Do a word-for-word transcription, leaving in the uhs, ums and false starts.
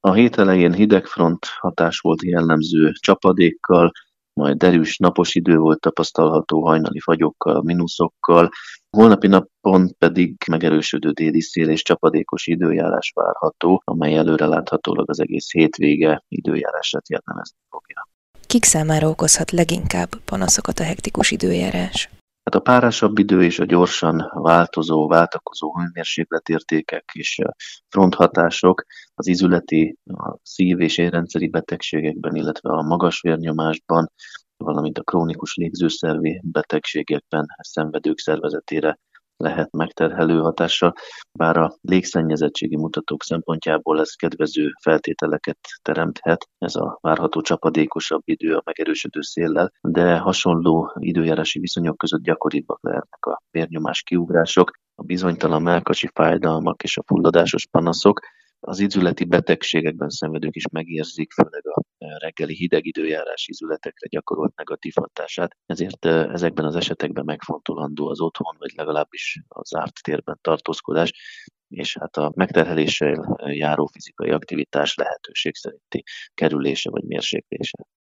A hét elején hidegfront hatás volt jellemző csapadékkal, majd derűs napos idő volt tapasztalható hajnali fagyokkal, mínuszokkal. Holnapi napon pedig megerősödő déli szél és csapadékos időjárás várható, amely előreláthatólag az egész hétvége időjárását jellemezni fogja. Kik számára okozhat leginkább panaszokat a hektikus időjárás? Hát a párásabb idő és a gyorsan változó, váltakozó hőmérsékletértékek és fronthatások az izületi, a szív- és érrendszeri betegségekben, illetve a magas vérnyomásban, valamint a krónikus légzőszervi betegségekben szenvedők szervezetére lehet megterhelő hatással, bár a légszennyezettségi mutatók szempontjából ez kedvező feltételeket teremthet, ez a várható csapadékosabb idő a megerősödő széllel, de hasonló időjárási viszonyok között gyakoribbak lehetnek a vérnyomás kiugrások, a bizonytalan mellkasi fájdalmak és a fulladásos panaszok. Az izületi betegségekben szenvedők is megérzik, főleg a reggeli hideg időjárás izületekre gyakorolt negatív hatását, ezért ezekben az esetekben megfontolandó az otthon, vagy legalábbis a zárt térben tartózkodás, és hát a megterheléssel járó fizikai aktivitás lehetőség szerinti kerülése vagy mérséklése.